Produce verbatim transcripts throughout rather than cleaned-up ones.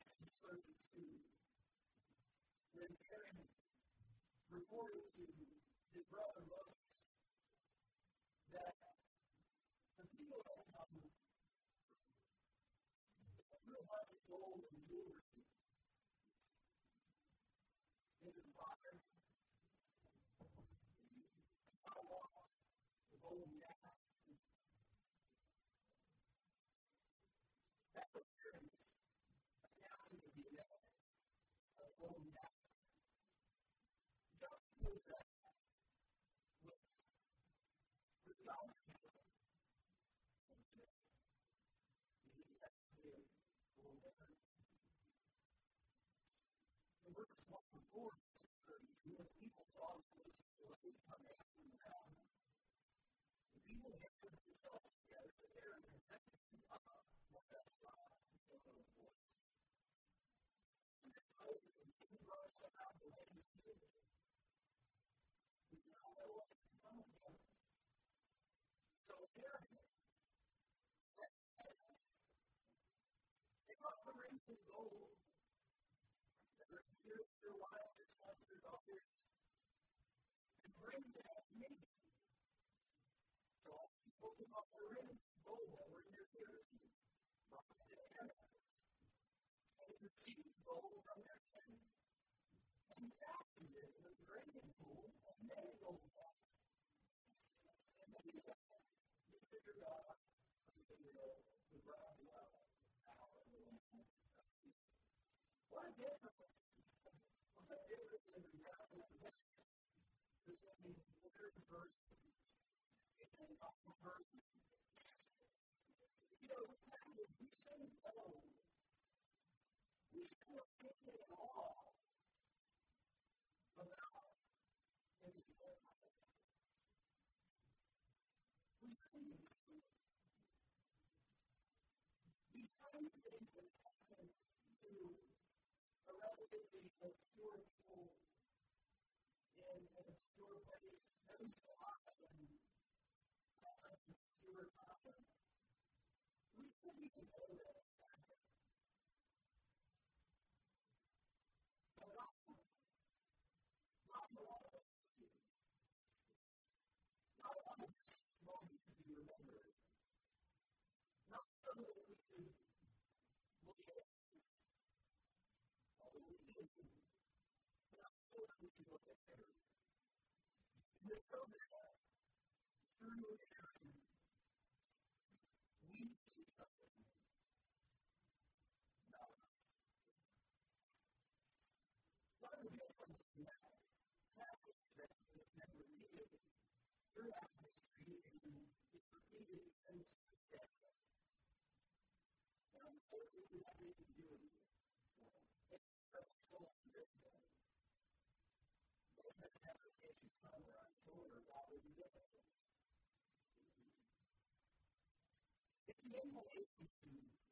Acts thirty-two, when Aaron reported to his brother Moses that the people had come a real bunch of gold and jewelry in his pocket, how long the golden calf. That appearance accounted to be that of golden calf. God feels that with with God's people. Is exactly golden calf. In verse twenty-four, when people saw the Moses come out from the mountain, the people gathered themselves together to Aaron and Moses up for that spot of the voice. And then Moses and two brothers set out the land of Egypt. We now know what had become of them. So Aaron let Moses take off the ring of gold that their dear, their wives, their sons, their daughters, and bring them to me. So all the people took off the ring of gold that were in their ears, brought it to Aaron. And he received gold from their king, and fastened it with graven gold and made gold calf. And they said, "This is your God of Israel, who brought you out out of the land of Egypt." What a difference was that difference in the reality of the message. This one means there's a verse. It's an awful verse. You know, the fact is, we shouldn't know. We shouldn't know anything at all about anything. We shouldn't know. These tiny things that happen to a relatively obscure people in an obscure place, every so often, have something obscure happen. We couldn't even know that it happened. But not, not a lot of us do. Not a lot of moments to be remembered. Not so that we could look at, although we did, not so that we could look at there. And the program, through Aaron, we see something about us. What are the something about Catholics that is never repeated throughout history and it's repeated in the death? And unfortunately, I didn't do it. That's so unfortunate. They have an application somewhere on its order about what we do. It's the inclination to,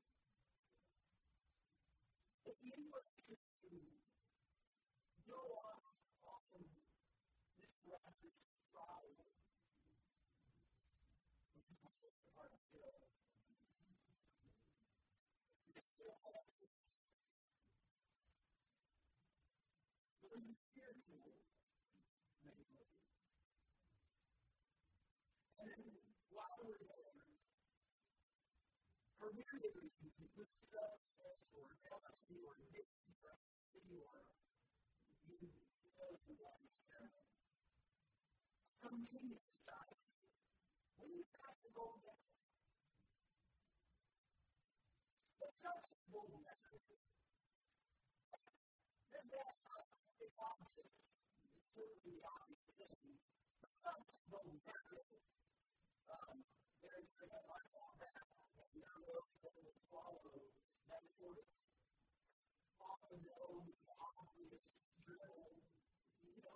it's the inclination to go off on this rapid stride when people say the heart of Bill. It's still awful. But it's spiritual, maybe. And then while we're there, for many reasons, with self-obsessed or jealousy or addiction or apathy or you know you understand, some change decides we have to go back. But such golden message, then that's not the obvious, it's certainly the obvious thing. But such golden message, um, there's the Bible on that, and there was that will swallow that sort of often known as obvious, drill, you know,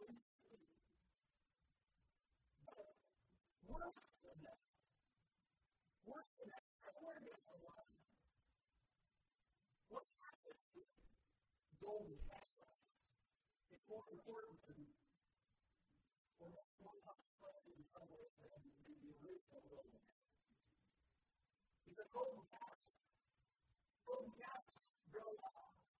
but worse than that, worse than that, more than the one, what's happened is golden catalyst. It's more important than, or more consequential in some way than the original golden catalyst. Because golden catalyst, golden catalyst grow out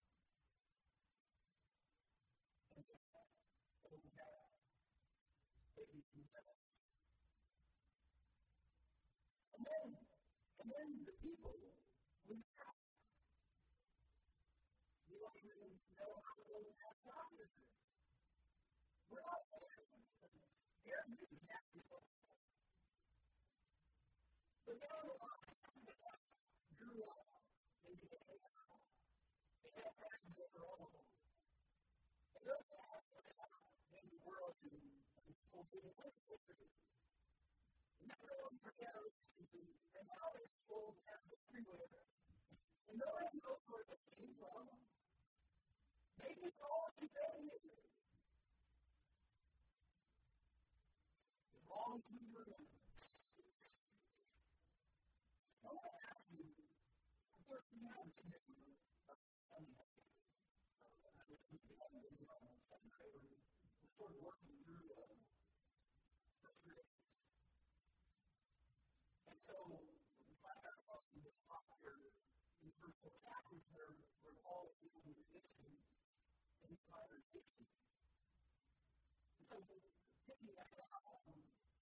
And then, and then the people was out. You don't even know how to go back out of it. We're all there. They're exactly what. But now the last grew up and became out. They had friends of their own. And those guys went out in the world and people did what's different. And that really forgot and now they told towns everywhere. And nobody knows where it came from. Maybe it's all rebellion. As long as you remember. I want to ask you, what do you have to do? I was thinking about it in second grade. Before working through uh, first grade. And so, we find ourselves in this chapter, in the first four chapters, where we're all dealing with addiction, and we find our addiction. And so, taking that out, and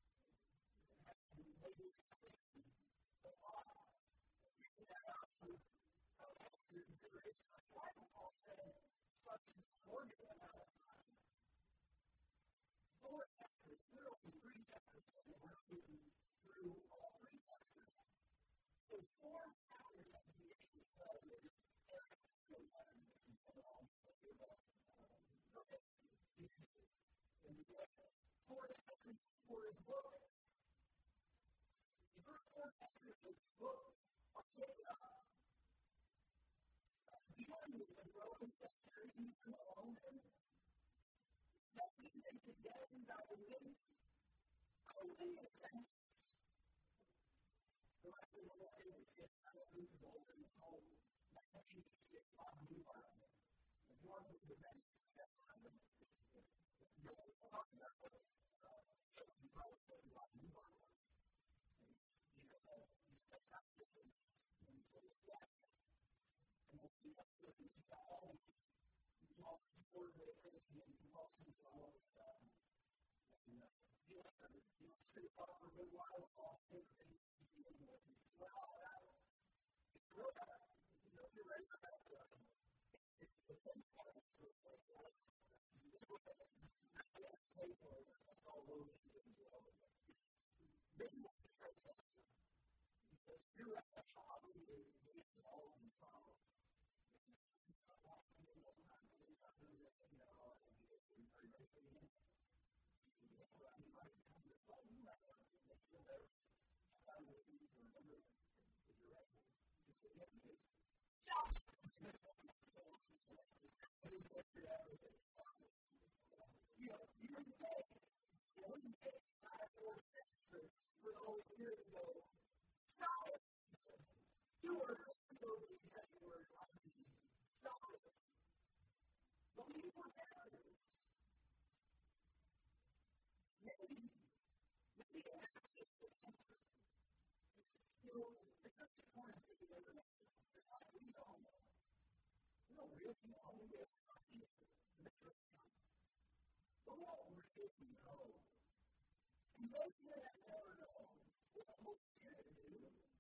maybe it's but why? Taking that out to our next consideration of why Paul said such an organ amount of time. Four chapters, literally three chapters, and we're moving through all three chapters. So four chapters at the beginning of the study, and I think the one is along with your life. And the four chapters for his book. The first four chapters of his book are taken up. Beginning with the Romans that carry along them, that we may be dead by the wind, only in senses. The rest of the way is that I don't need to go over the home. That I need to sit on the environment. The more of the event that I'm going to do, the more talk about it, you probably want to move on. And you know, you set out the things, and you say, it's that. And what you have to do is that all these lots of coordination and compulsions and all this stuff. And uh, you have to, you know, sit up for a good while, all everything you feel with, and sweat all out. It's real bad. You know, you're ready for that. It's the one part of the way that that's it. That's all over the world. Business is very sensitive. Because you're at the top of the day, it's all in the problems. Stop it! Two words, two words, exactly word, stop it! But we were parents. Maybe, maybe that's just the answer. You know, the Dutch point is the other way. We don't know. We don't really know. We have something in the church. But we don't really know. And those that never know, what the Holy Spirit do,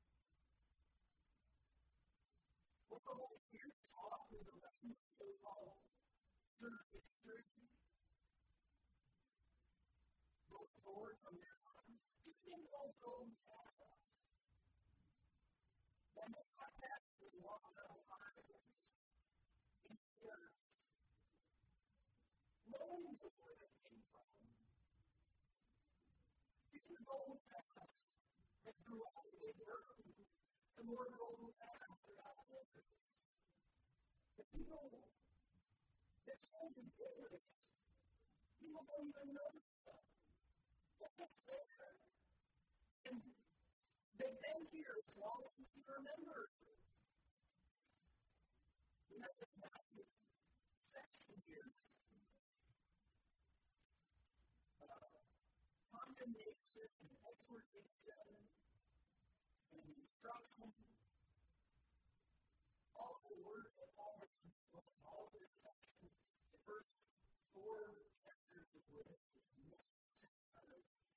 what the Holy Spirit taught through the lessons of so-called church history, go forward from their time. It's been all told past us. When they come back to the law of science, it's here. No one knows where it came from. It's an old past that grew up in the earth. The more old past throughout the earth. The people that told the difference, people don't even know what's there. And they've been here as long as you can remember. We have the massive section here. Uh, condemnation and exhortation and instruction. All the word of all the all the exception. The first four chapters of Leviticus is most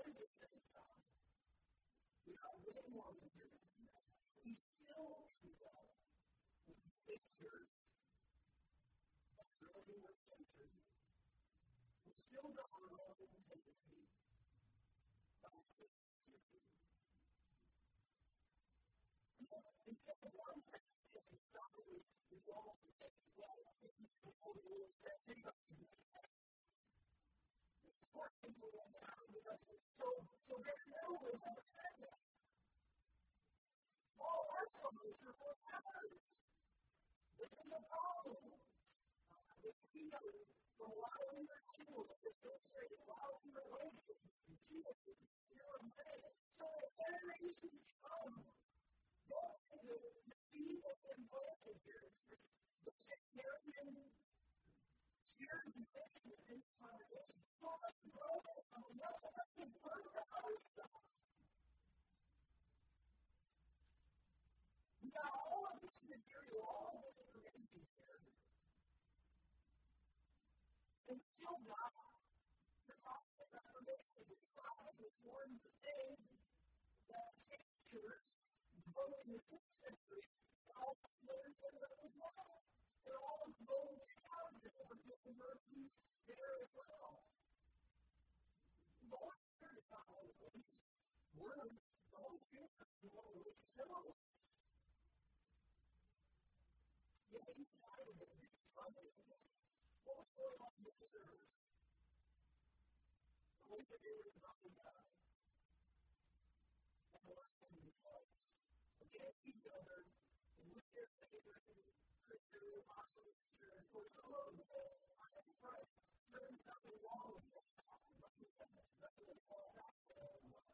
is it say stop? We are way more than human. We still do well. We take church. That's really what we answered. We still got our own tendency. Until the one second, we probably we all think, well, we can totally that's it. It's working for them now. So, so their will was never said that. All our solutions are patterns. This is a problem. It's either the while we are killed, the book says, while we are racist, and see what we hear and say. So the generations come, both the people and both of here, the sectarian, charity fiction within the congregation, don't let them grow up. Unless I can burn the other stuff. Now, all of this material, all of this information here, until now, the talking about Reformation is trying to form the thing that saved church, both in the sixth century and also later in the Bible. And all of those challenges are given mercy there as well. The Holy Spirit is not one of those. Word, the Holy Spirit is one of those symbols. Yes, inside of it, it's trustworthiness. What was going on in this service? The way that they were talking about it. And the last one was Christ. Again, he gathered and with their favor, their apostle, and for some of them, I am Christ. There is nothing wrong with this. Nothing wrong with that.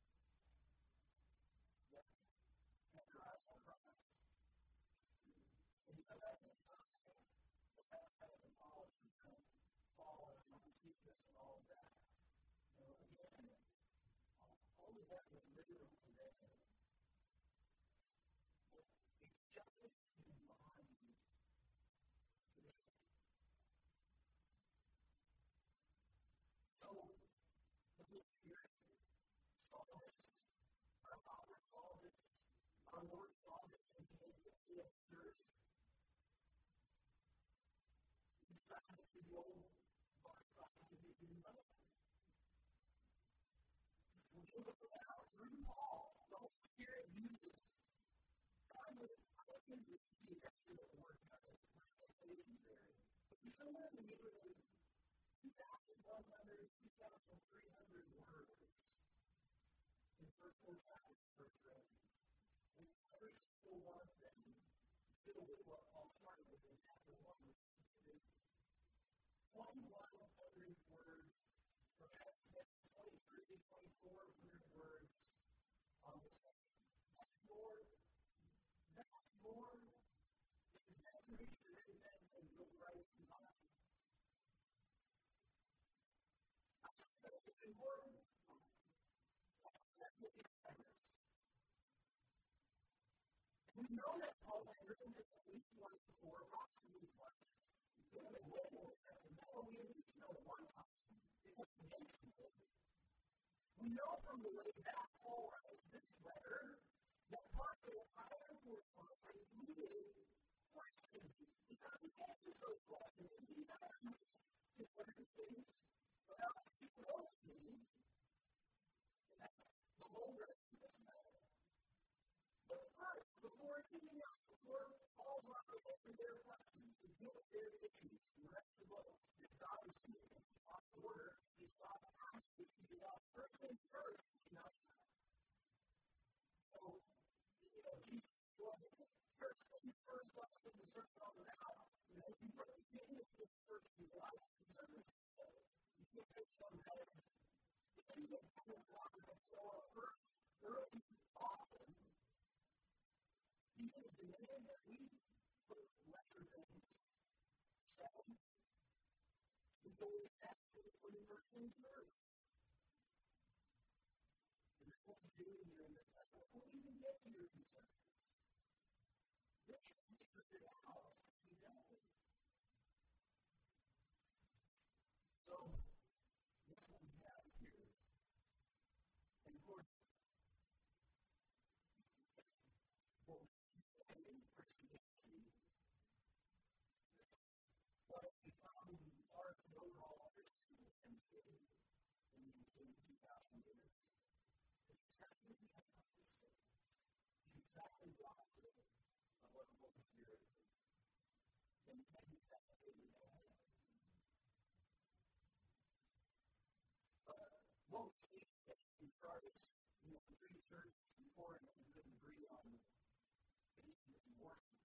Keep your eyes on Christ. And you know that's the first thing. The fact that the knowledge of God, all of the secrets and all of that. You know, again, all of that is literal today. It doesn't combine with so the Holy Spirit saw this, our Father saw this, our Lord saw this, and he was first. He decided to go by trying to be in love. When you look out through Paul, the Holy Spirit uses I would I would see actually the word that is translated there. But somewhere in the neighborhood two thousand one hundred, two thousand three hundred words in first four chapters of First Corinthians. And every single one of them filled with what Paul started with in chapter one. twenty-one hundred words from Acts twenty-three, twenty-four hundred words on the section. That's more, that's more than centuries and independence and go right behind. I just think it's important. That's what it matters. We know that Paul had written it at least once before, approximately once. We have a way more than that. Not only is it still one time, it was against people. We know from the way back Paul wrote this letter that part of the entire response is needed question because he can't do so question. He's not going to different things about his theology. And that's the whole rest of this matter. But first, before anything else, before Paul's not resolving their questions, to deal with their issues, the rest of what God is speaking on order is God first, which is God first thing first, you know. So, you know, Jesus, first thing first, what's the sermon on the mount? You know, you put the beginning of the first in your life, the sermon is you can't make some medicine. Because the sermon water that show up first, early, often, even the man that we put lesser things, second, before we actually put the first thing first. And that's what we do here in this life. Before we even get to your concerns, this is the house that you know. So, this is what we have here. this to indicated in these two thousand years is exactly what we have to say. Exactly the opposite of what the Holy Spirit intended that they would know. But what we see in Christ, you know, the Greek church before and we didn't agree on faith in the morning,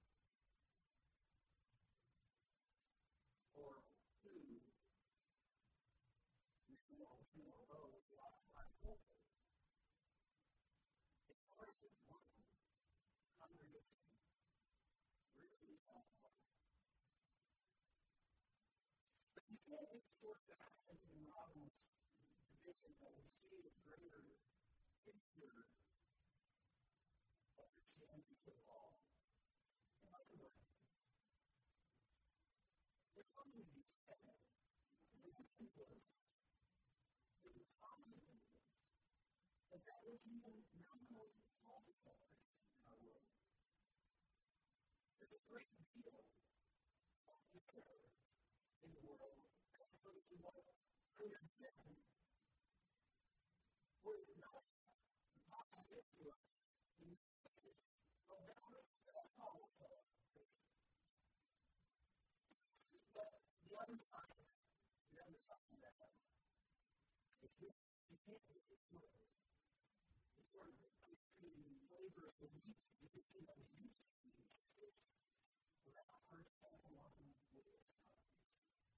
or two, we know we will know the outside world. If Christ is one, congregation really has one. But you can't get sort of fast into the Romans division that we see the greater picture of Christianity so far. In other words, there's something to be said. The reason was, it was positive evidence that that was even nominally calls itself Christian in our world. There's a great deal of picture in the world as opposed to what earlier said, where it's not positive to us. In the basis of that race, that's not what's called Christian. But the other side of that, the other side of that, is that you can't really do it. It's sort of the flavor of the meat division that we used to use for that first one with the companies.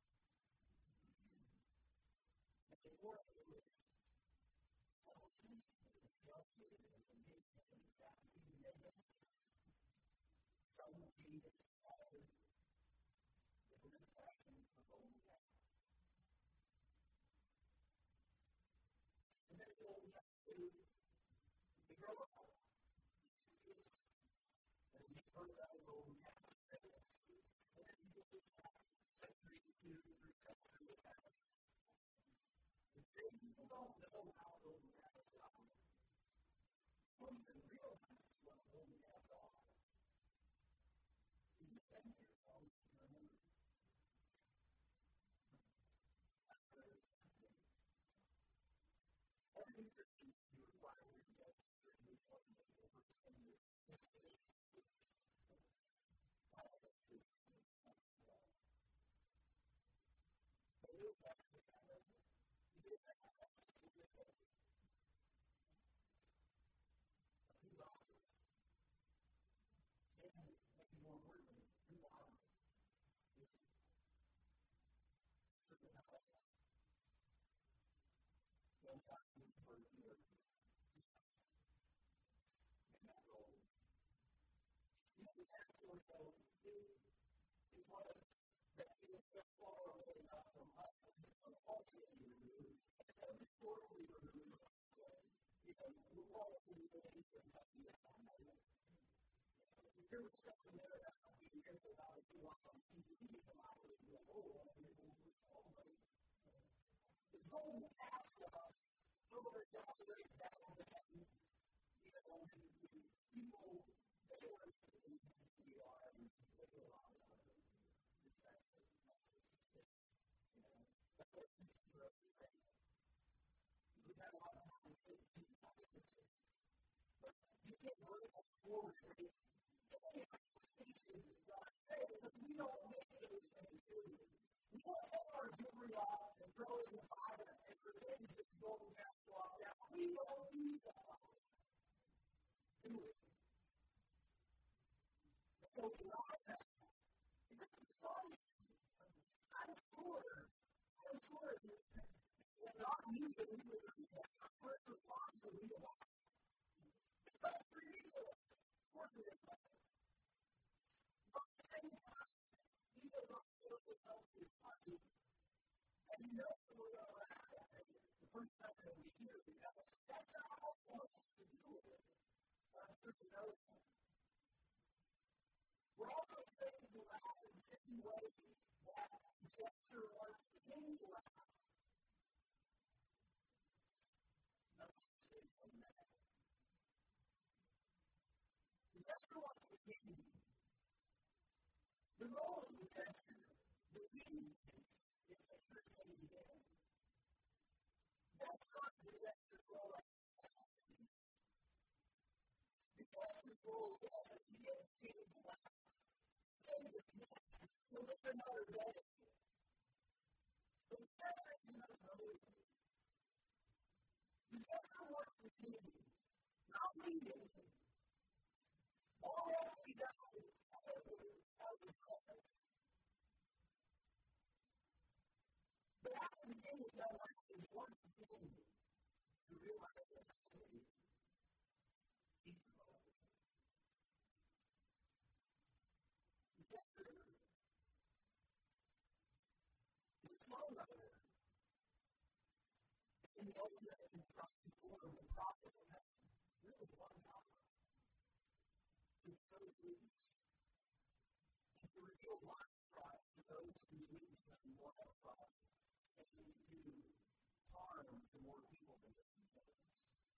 But the war is policies, policies, and the main thing that we made. Some of these are the good fashion for going back. And then going back to the girl of all. And we heard about going back to the and then you get this back century two through Texas past. The things people don't know how those maps are. Don't even realize what those maps are. You just think you're going to remember. Every Christian you require to get through this one over twenty years. This is all the truth. The New Testament, you get access to the two boxes. And maybe more importantly, two boxes. This is certain knowledge. One time for your and that role. You know, the actual role it was that he was so far away enough from us that he was ultimately removed. And that was totally removed. You know, we all have been waiting for that to happen. There was stuff in there that we hear about it being on T V and I was like, oh, and it was all right. The golden calf stuff, over the decades back in the day, you know, when people, they were saying, we are, and they were on the sex of the message, you know, but what is it for us today? We've had a lot of conversations about this, but you can't really go forward with it. Any expectations of us, hey, but we don't make those things, do we? We don't hang our jewelry off and throw it in the fire and pretend it's going back to our down. We don't do stuff like that. Do we? So we are that. This is funny. I'm sure, I'm sure that God knew that we were doing this. I'm sure the response that we were like, that's pretty resource. We're doing that. But the same time, we will not do it without the party. And you know, we're going to laugh at it. The first time that we hear it, that's, that's how all wants us to do it. I'm sure you know that. We're also expected to laugh in the same way that Chester wants the king to laugh. That's the same thing that. Chester wants the king. The role of the pastor The reason is, it's a first thing again. That's not the way to grow up. Because the goal is to get to the left. Say this next, we'll look another way. But that's another way. You get someone to do, not leading. All we got is out of the process. But after the game was done, I think one thing to realize that actually he's the Lord. You get there. It's all about it. In the Old Testament, the prophet had really one hour to go to leads and to reveal one pride to those who weaknesses and more of pride, saying to harm to more people than their intelligence.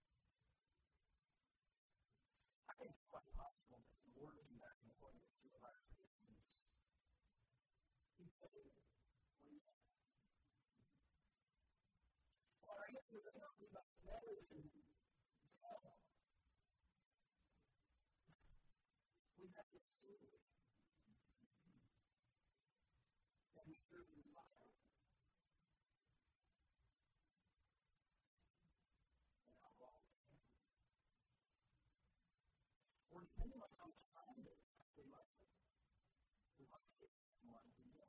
I think it's quite possible that the Lord came back in the point of supervisor forgiveness. He paid for that. Well, I guess we're talking about better than hell. We have to see it. And we serve in life. And our laws. Or depending on how much time we might we might say, I want to know.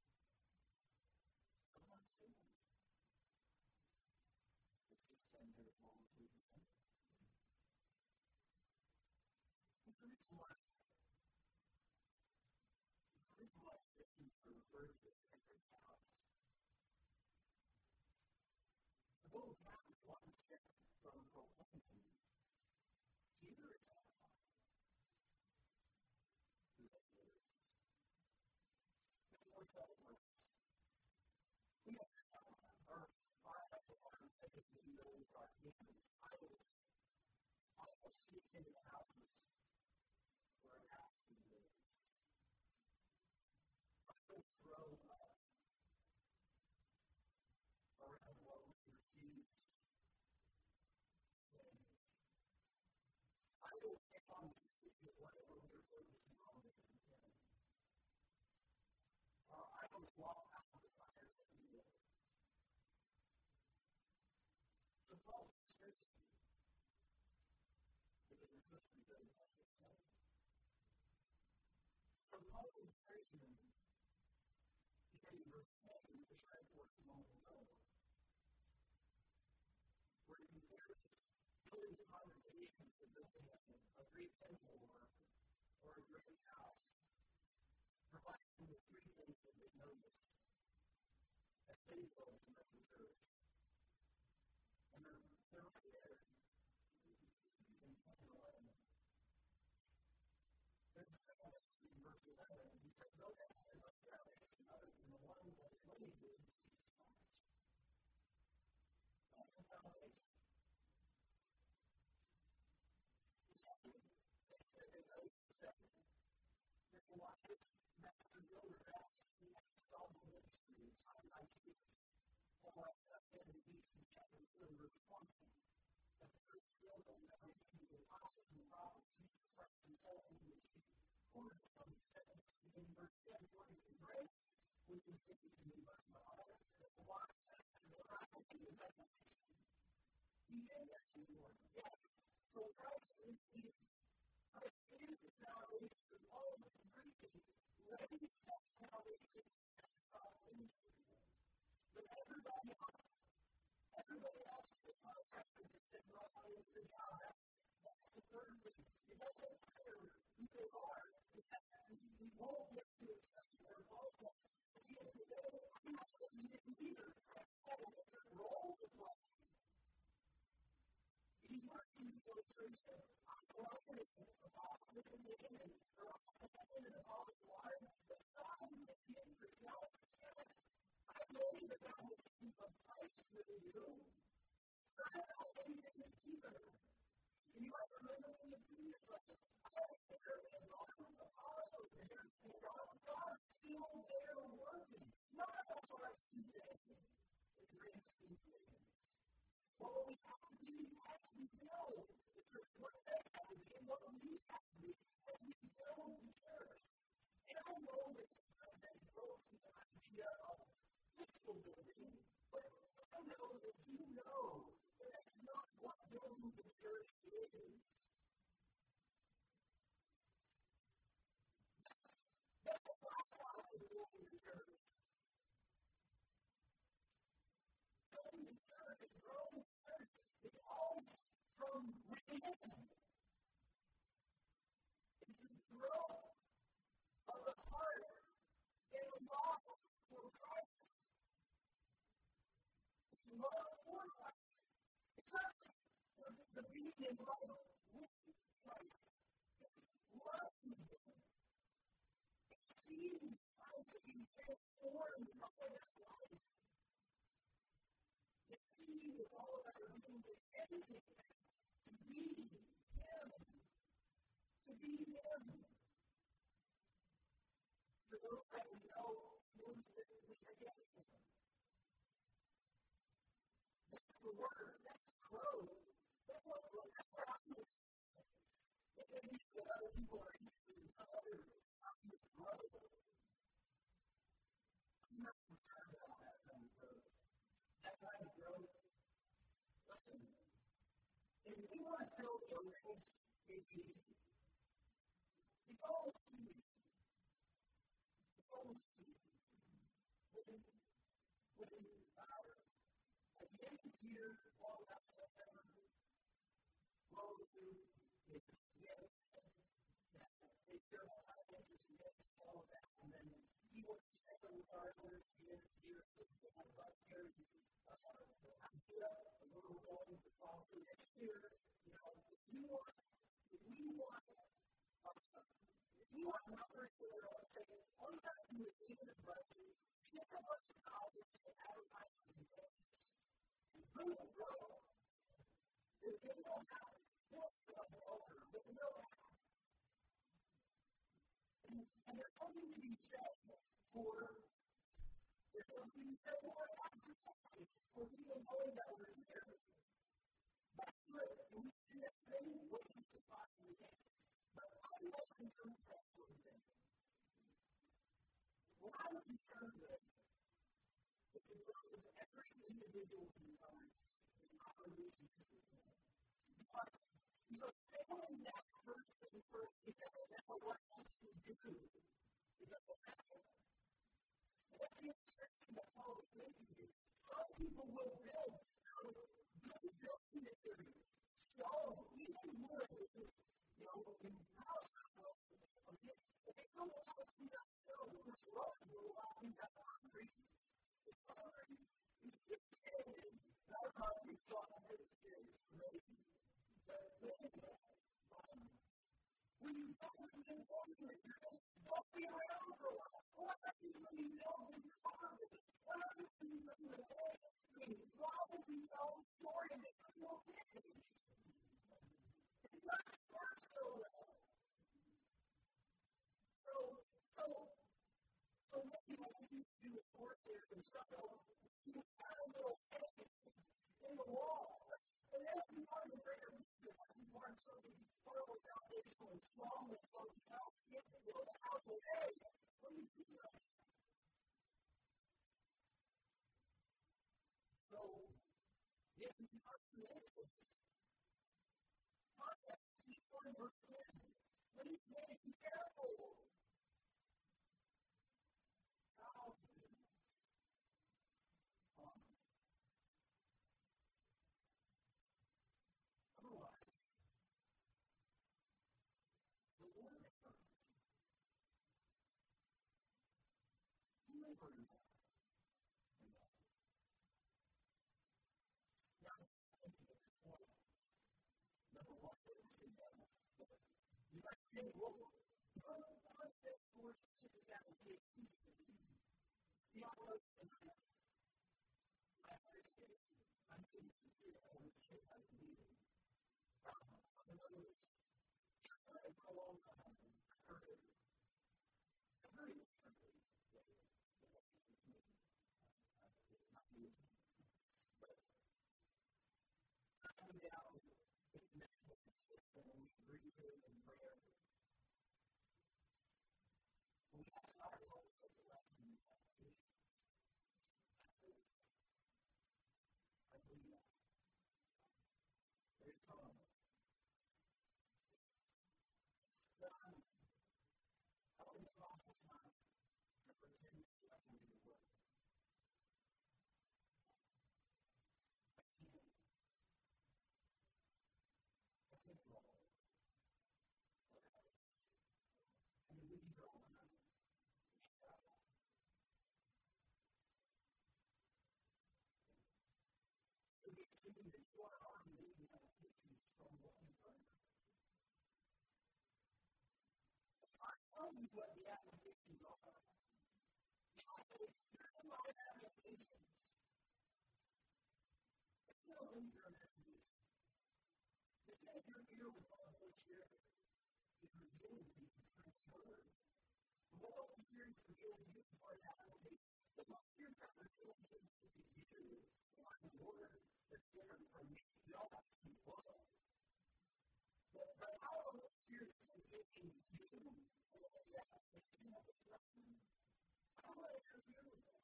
I want to say, it's just ten minutes long, we just think. The reason why, the reason why Christians are referred to as sacred cows. The whole town is one step from proclaiming Jesus is God. This is what celebrates. We have our our as we know our families. I was I was sneaking into houses where I have to live. I would throw uh, around what we refused. I will get on the street with whatever we're focusing on as a kid. Or I will walk out of the fire that we live. The Paul's church because the Christian doesn't have to tell. The Paul's person became repentant to try to work long ago. Where he compares building a congregation to building a great temple or, or a great house, providing the three things that they notice. And they go to the church. And they're, they're right there. This is how it's in verse eleven. Because no man can look at it other than the one that really is Jesus Christ. That's the foundation. The second is that they know second. That the wisest master builder asked the installed ministry of time by Jesus. Or in the beast in chapter two, verse one. That the church building that received the apostle and prophet Jesus Christ himself in the cornerstone set in verse ten, for his grace, which is given to me by God, that the wise acts of the Bible be the revelation. He did that to you, yes. So Christ is the Christ is the foundation of all of his preaching. Let me set the foundation of God ministry. But everybody else, everybody else is a contractor that said, well, I will do God. That's the third thing. It doesn't matter who they are. We won't get to it, especially their also. But you have to know, I'm not saying you didn't either. I have a different role to play. He's working in illustration. I'm walking in a box listening to him, and I'm walking in a bottle of water. But God didn't get the increase. Now it's just, I believe that God will keep a price with you. But I don't believe that he keep it. You might remember in the previous lesson, I don't think there was a lot of apostles there, and God God is still there working. None of us are today in the grand scheme of things. But what we have to do as we know the church, what they have to do, and what we have to do as we build the church. And I know that sometimes that grows to the idea of physical building, but I know that you know that that's not what building the church is. That's the byproduct of building the church. Building the church and growing the church is always from within. It's a growth of the heart and love for Christ. It's love for Christ. It's not just the being in love with Christ. It's loving Him. It's seeing how to be transformed by His life. It's seeing with all of our being with everything to be Him. To be Him. For those that we know means that we forget Him. That's the word. That's growth. That's what happens. And these other people are used to other growth. I'm not concerned about that kind of growth. That kind of growth. Listen, if you want to build a race, it's easy. It's always easy. It's always easy. When, when, uh, at the end of the year, all that stuff ever grow through, they get it. They feel high interest in it, all of that. And then he went to stay with our elders at the end of the year. They had about carry uh, idea, a little going to follow through next year. You know, if you want, if you want, uh, if you want numbers that are okay, all you have to do is give it a budget, share a bunch of dollars to advertise the events, and bring it grow. If you don't have it, you'll still have the older, but you know how. And, and they're only to be said for, they're only to be said for Austin, Texas, for people knowing that we're here. That's good. And we do that many ways to possibly get. But I'm less concerned with that sort of thing. What I'm concerned with is the growth of every individual in the lives in our relationship with Him. Because, you know, failing that person first, that's what we're asked to do. That's the instruction that Paul is making here. Some people will build, build building materials, stone, even wood, because, you know, in the house, of this, if they build a house in that stone, which rock will allow them to have concrete, the concrete is still standing, not a concrete block of experience, right? But anyway, um, when you build something building materials, walking around for a while, what happens when you build in your harvest? What happens when you bring the day? I mean, why would you tell the story and make people get it? It doesn't work so well. So, so, so what you have to do with warfare and stuff, you have a little tank in the wall. And that's part of the greater movement. That's part of something part of the foundational and strong with folks out. You have to build a house of hay. What do you do with that? So, if you are creative, contact each one of your kids. Please be careful. God is um, otherwise, the Lord never, He never knew. Now, I think at this point, number one, what is in that? You might think, well, one of the forces is that we get peaceful. The other is that I appreciate it. I think it's a ownership I believe in. In other words, I for a long time, I heard it. I heard it and we agree to it in prayer. We ask our Lord for the blessing of that faith. I believe that. There's no other. God, help us all this time to forgive me if I can do what I can. I take wrong. And we can go on. It makes me think that you are already looking at pictures from what you've done. Tell me what the applications are. You're in my applications. If you don't leave your applications, if you're here with all the Holy Spirit, it reveals you through His Word. What the Holy Spirit reveals you as far as application, the Holy Spirit reveals you to you on the Word that's different from me. We all have to be one. But how the Holy Spirit is revealing you, it's not, it's not. I don't want to interfere with that.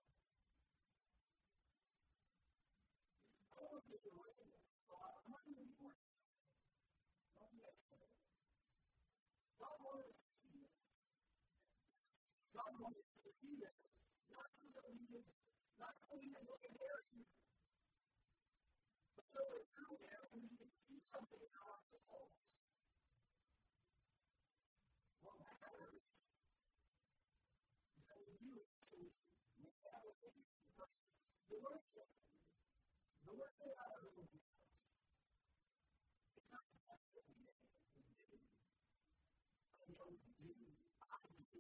I want to be the way that God wanted me to work. Not yesterday. God wanted us to see this. God wanted us to see this. Not so that we could, not so we could look embarrassing, but so that through there we could see something in our results. What matters is that we do it to make that a thing. The Lord said, the Lord said, I don't know. It's not that we do. I know we do. I do.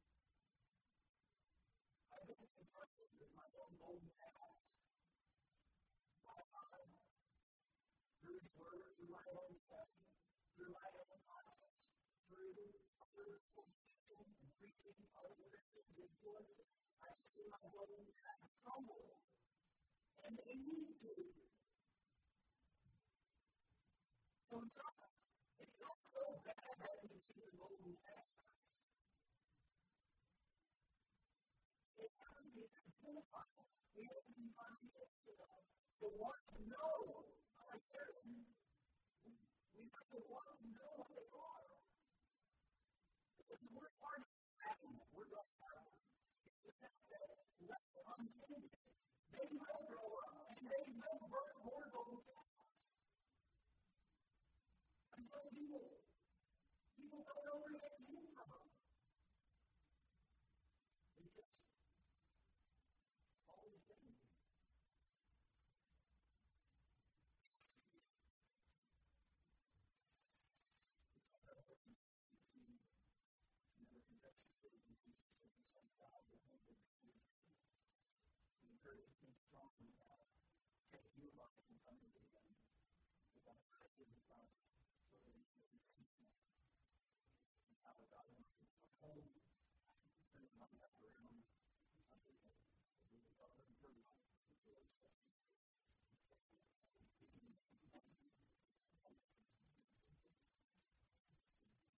I don't think it's hard to do my own own path. My mind, through His Word, through my own testament, through my own conscience, through other people speaking and preaching, other influences, I see my own path crumble. And they need to. So it's not, it's not so bad that we see the golden paths. It can be identified. We have to be mindful to want to know our certain. We have to want to know what they are. If we're part of the family, we're not part of it. Let them unchanged. They will grow up and they will work more golden paths. Until people, people don't know where they came from. Because all these things.